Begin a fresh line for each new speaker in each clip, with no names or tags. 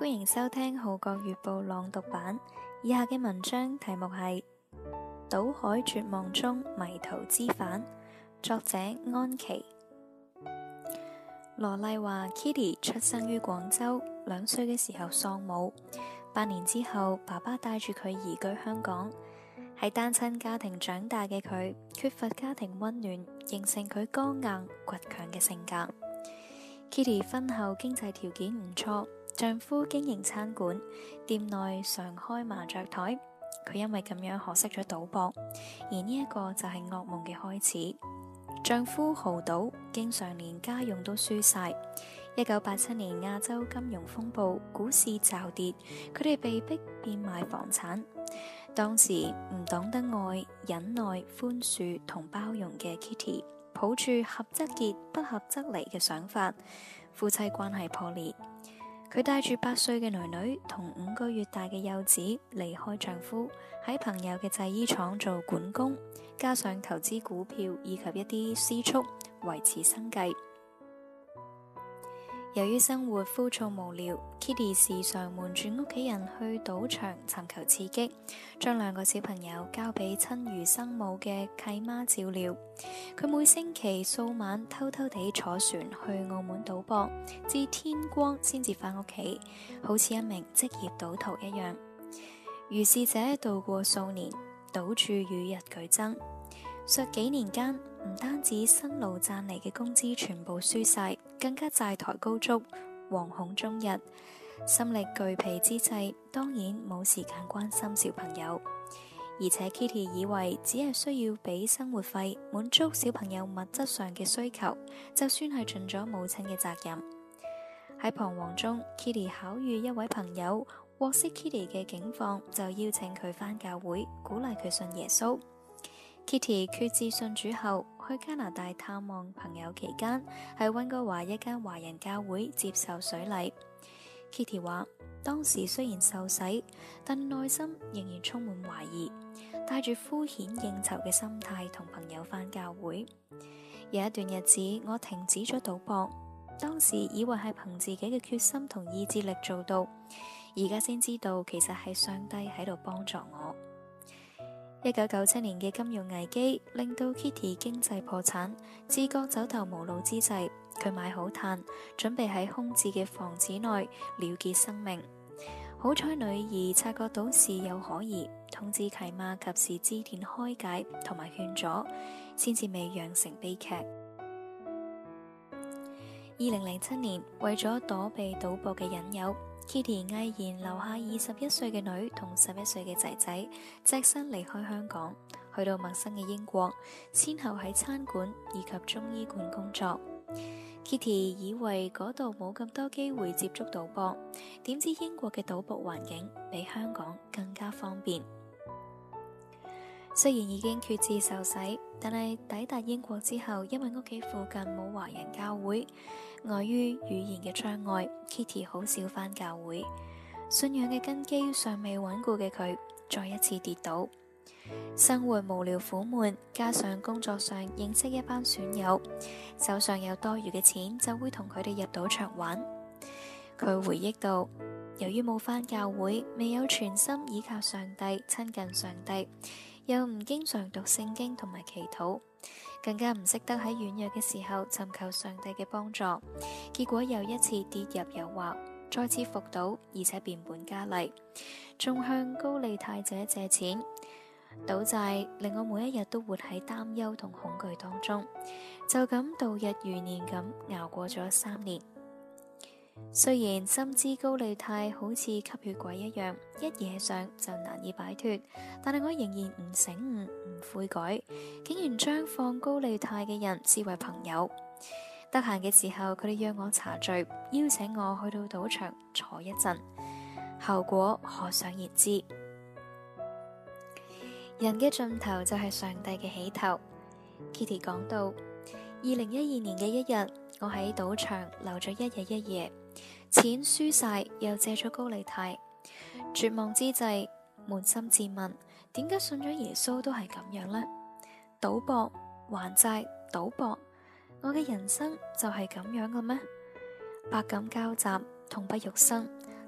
歡迎收聽《號角月報》朗讀版。以下嘅文章題目係《賭海絕望中迷途知返》，作者安琪。羅麗話 Kitty 出生於廣州，2歲嘅時候喪母，8年之後爸爸帶住佢移居香港。喺單親家庭長大嘅佢，缺乏家庭溫暖，形成佢剛硬倔強嘅性格。Kitty 婚後經濟條件唔錯，丈夫經營餐館，店內常開麻雀台。佢因為咁樣學識咗賭博，而呢一個就係噩夢嘅開始。丈夫豪賭，經常連家用都輸晒。1987年亞洲金融風暴，股市驟跌，佢哋被逼變賣房產。當時唔懂得愛、忍耐、寬恕同包容嘅 Kitty， 抱住合則結，不合則離嘅想法，夫妻關係破裂。佢帶住8歲嘅女女同5個月大嘅幼子離開丈夫，喺朋友嘅製衣廠做管工，加上投資股票以及一啲私蓄維持生計。由於生活枯燥無聊， Kitty 時常瞞住屋企人去賭場尋求刺激，將2個小朋友交俾親如生母嘅契媽照料。佢每星期數晚偷偷地坐船去澳門賭博，至天光先至返屋企，好似一名職業賭徒一樣。如是者度過數年，賭注與日俱增。數幾年間，唔單止辛勞賺嚟嘅工資全部輸晒，更加債台高築，惶恐終日。心力俱疲之際，當然冇時間關心小朋友。而且 Kitty 以為只係需要俾生活費，滿足小朋友物質上嘅需求，就算係盡咗母親嘅責任。喺彷徨中， Kitty 巧遇一位朋友，獲悉 Kitty 嘅境況，就邀請佢返教會，鼓勵佢信耶穌。Kitty 決志信主後，去加拿大探望朋友期間，喺溫哥華一間華人教會接受水禮。Kitty 話當時雖然受洗，但內心仍然充滿懷疑，帶住敷衍應酬嘅心態同朋友返教會。有一段日子，我停止咗賭博，當時以為係憑自己嘅決心同意志力做到，而家先知道其實係上帝喺度幫助我。1997年嘅金融危機令到 Kitty 經濟破產，自覺走投無路之際，佢買好炭，準備喺空置嘅房子內了結生命。好彩女兒察覺到事有可疑，通知契媽及時致電開解同埋勸阻，先至未釀成悲劇。2007年，為咗躲避賭博嘅引誘，Kitty 毅然留下21歲嘅女同11歲嘅仔仔，隻身離開香港，去到陌生嘅英國，先後喺餐館以及中醫館工作。Kitty 以為嗰度冇咁多機會接觸賭博，點知英國嘅賭博環境比香港更加方便。雖然已經決志受洗，但係抵達英國之後，因為屋企附近冇華人教會，礙於語言嘅障礙， Kitty 好少返教會。信仰嘅根基尚未穩固嘅佢，再一次跌倒。生活無聊苦悶，加上工作上認識一班損友，手上有多餘嘅錢，就會同佢哋入賭場玩。佢回憶到，由於冇返教會，未有全心倚靠上帝，親近上帝，又唔經常讀聖經同埋祈禱，更加唔識得喺軟弱嘅時候尋求上帝嘅幫助，結果又一次跌入誘惑，再次伏賭，而且變本加厲，仲向高利貸者借錢。賭債令我每一日都活喺擔憂同恐懼當中，就咁度日如年咁熬過咗3年。雖然深知高利貸好似吸血鬼一樣，一惹上就難以擺脫，但係我仍然唔醒悟、唔悔改，竟然將放高利貸嘅人視為朋友。得閒嘅時候，佢哋約我茶聚，邀請我去到賭場坐一陣，後果可想而知。人嘅盡頭就係上帝嘅起頭。Kitty 講到，2012年嘅一日，我喺賭場留咗1日1夜，錢輸晒，又借咗高利貸，絕望之際，捫心自問，點解信咗耶穌都係咁樣呢？賭博、還債、賭博，我嘅人生就係咁樣嘅咩？百感交集，痛不欲生，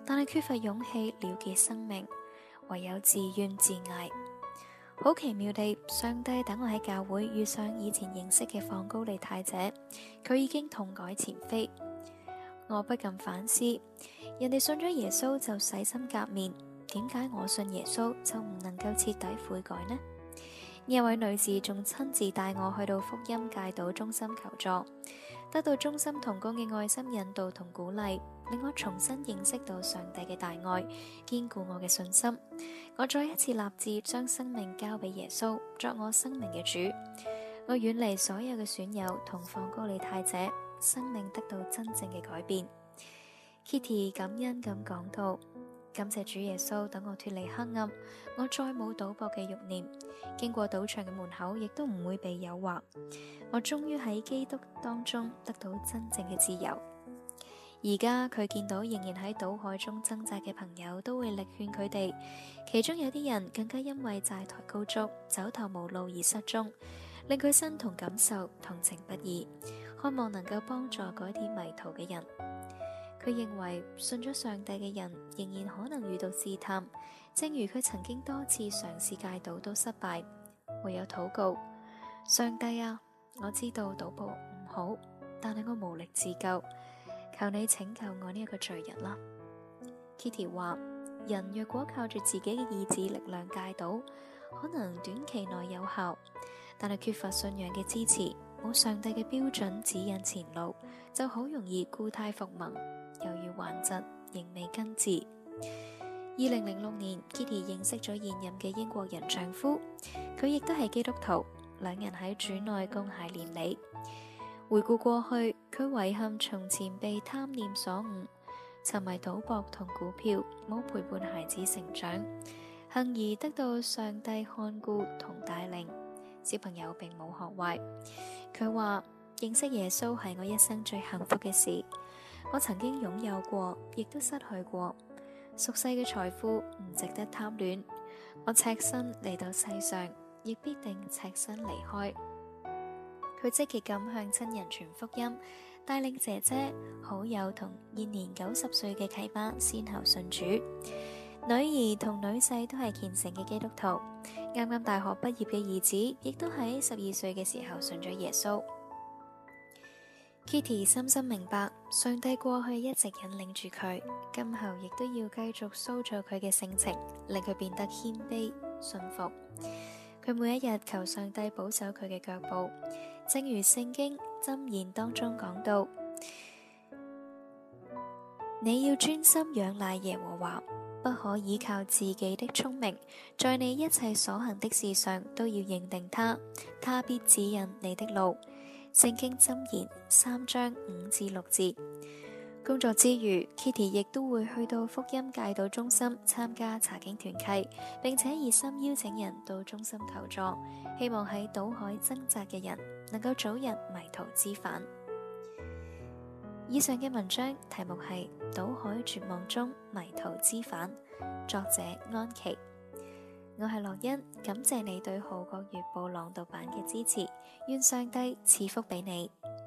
但係缺乏勇氣了結生命，唯有自怨自艾。好奇妙地，上帝等我喺教會遇上以前認識嘅放高利太姐，佢已經痛改前非。我不禁反思，人哋信咗耶穌就洗心革面，點解我信耶穌就唔能夠徹底悔改呢？呢一位女士仲親自帶我去到福音戒賭中心求助，得到中心同工嘅愛心引導同鼓勵，令我重新認識到上帝嘅大愛，堅固我嘅信心。我再一次立志將生命交俾耶穌，作我生命嘅主。我遠離所有嘅損友同放高利太姐，生命得到真正嘅改變。Kitty 感恩咁講到：感謝主耶穌，等我脫離黑暗，我再冇賭博嘅慾念，經過賭場嘅門口，亦都唔會被誘惑。我終於喺基督當中得到真正嘅自由。而家佢見到仍然喺賭海中掙扎嘅朋友，都會力勸佢哋。其中有啲人更加因為債台高築、走投無路而失蹤，令佢身同感受，同情不已，渴望能夠幫助嗰啲迷途嘅人。佢認為信咗上帝嘅人仍然可能遇到試探，正如佢曾經多次嘗試戒賭都失敗，唯有禱告：上帝啊，我知道賭博唔好，但係我無力自救，求你拯救我呢一個罪人啦。Kitty 話：人若果靠住自己嘅意志力量戒賭，可能短期內有效，但係缺乏信仰嘅支持，冇上帝嘅標準指引前路，就好容易故態復萌，猶如頑疾，仍未根治。2006年 Kitty 認識咗現任嘅英國人丈夫，佢亦都係基督徒，兩人喺主內共諧連理。回顧過去，佢遺憾從前被貪念所誤，沉迷賭博同股票，冇陪伴孩子成長，幸而得到上帝看顧同帶領，小朋友並冇學壞。佢話：認識耶穌係我一生最幸福嘅事。我曾經擁有過，亦都失去過。俗世嘅財富唔值得貪戀。我赤身嚟到世上，亦必定赤身離開。佢積極咁向親人傳福音，帶領姐姐、好友同現年90歲嘅契媽先後信主。女兒同女婿都係虔誠嘅基督徒。啱啱大學畢業嘅兒子亦都喺12歲嘅時候信咗耶穌。Kitty 深深明白，上帝過去一直引領住佢，今後亦都要繼續塑造佢嘅性情，令佢變得謙卑信服。佢每一日求上帝保守佢嘅腳步，正如聖經箴言當中講到：你要專心仰賴耶和華，不可倚靠自己的聰明，在你一切所行的事上都要認定他，他必指引你的路。聖經箴言3章5至6節。工作之餘 Kitty 亦都會去到福音戒賭中心參加查經團契，並且熱心邀請人到中心求助，希望喺賭海掙扎嘅人能夠早日迷途知返。以上嘅文章題目係《賭海絕望中迷途知返》，作者安琪。我係樂欣，感謝你對《號角月報》朗讀版嘅支持，願上帝賜福俾你。